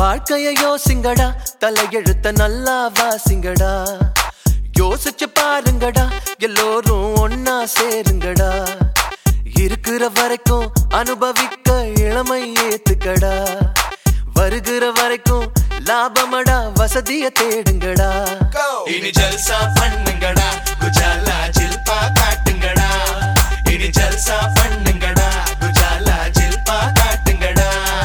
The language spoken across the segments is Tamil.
வாழ்க்கைய யோசிங்கடா, தலையெழுத்த நல்லா வாசிங்கடா. யோசிச்சு பாருங்கடா, எல்லோரும் ஒன்னா சேருங்கடா. இருக்கிற வரைக்கும் அனுபவிக்க இளமை ஏத்துக்கடா. வருகிற வரைக்கும் லாபமடா, வசதிய தேடுங்கடா. இனி ஜல்சா பண்ணுங்கடா, குஜாலா ஜில்பா காட்டுங்கடா. இனி ஜல்சா பண்ணுங்கடா, குஜாலா ஜில்பா காட்டுங்கடா.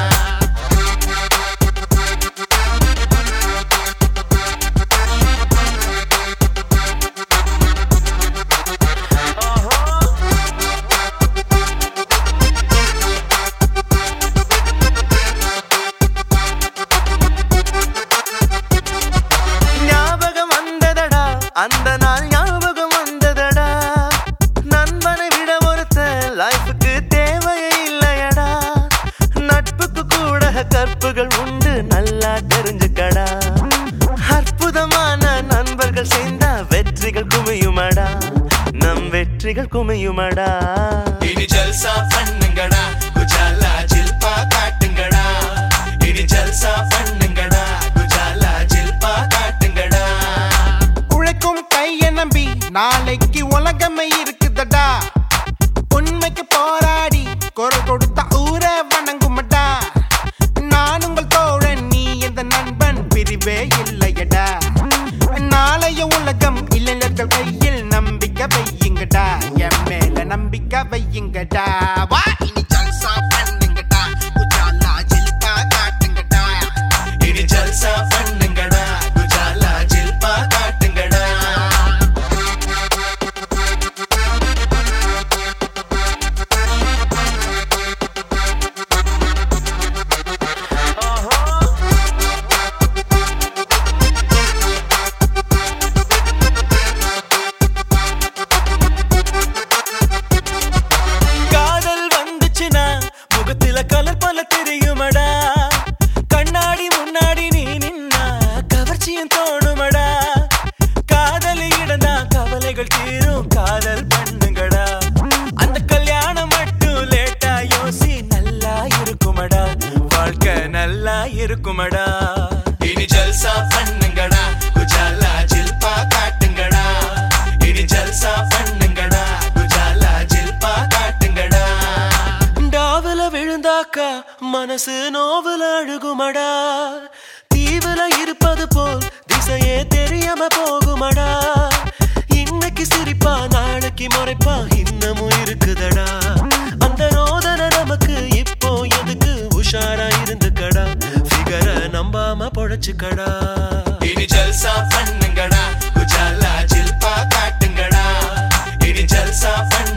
அந்த நாள் ஞாபகம் வந்ததடா. நண்பனை விட ஒருத்த லைஃபுக்கு தேவையே இல்லையடா. நட்புக்கு கூட கற்புகள் உண்டு, நல்லா தெரிஞ்சுக்கடா. அற்புதமான நண்பர்கள் சேர்ந்தா வெற்றிகள் குமியுமடா, நம் வெற்றிகள் குமியுமடா. இனி ஜல்சா பண்ணுங்கடா, குஜாலா ஜில்பா காட்டுங்கடா. இனி ஜல்சா பண்ணுங்கடா, குஜாலா ஜில்பா காட்டுங்கடா. கைய நம்பி நாளைக்கு உலகமே இருக்குதடா. உண்மைக்கு போராடி குரல் கொடுத்த ஊரை வணங்குமடா. நான் உங்கள் தோழன், நீ எந்த நண்பன், பிரிவே இல்லையடா. நாளைய உலகம் இளைஞர்கள் கையில், நம்பிக்கை வையுங்கடா. என் மேல நம்பிக்கை வையுங்கடா. வா இனி ஜல்சா பண்ணுங்கடா, குஜாலா ஜில்பா காட்டுங்கடா. இனி ஜல்சா பண்ணுங்கடா, குஜாலா ஜில்பா காட்டுங்கடா. முகத்தில கலர் பல தெரியுமடா. கண்ணாடி முன்னாடி நீ நின்னா கவர்ச்சியும் தோணுமடா. காதலி இடந்தா கவலைகள் தீரும், காதல் பண்ணுங்கடா. அந்த கல்யாணம் மட்டும் லேட்டா யோசி, நல்லா இருக்குமடா. வாழ்க்கை நல்லா இருக்குமடா. இனி ஜல்சா பண்ணுங்கடா, குஜாலா ஜில்பா காட்டுங்கடா. இனி ஜல்சா பண்ணுங்கடா, குஜாலா ஜில்பா காட்டுங்கடா. டாவுல விழுந்தாக்கா மனசு நோவுல அழுகுமடா. தீவுல இருப்பது போல் திசையே தெரியாம போகுமடா. இன்னைக்கு சிரிப்பா நாளைக்கு முறைப்பா இன்னமும் இருக்குதடா. அந்த ரோதனை நமக்கு இப்போ எதுக்கு, உஷாரா இருந்துக்கடா. ஃபிகர நம்பாம பொழைச்சுக்கடா. இனி ஜல்சா பண்ணுங்கடா, குஜாலா ஜில்பா காட்டுங்கடா. இனி ஜல்சா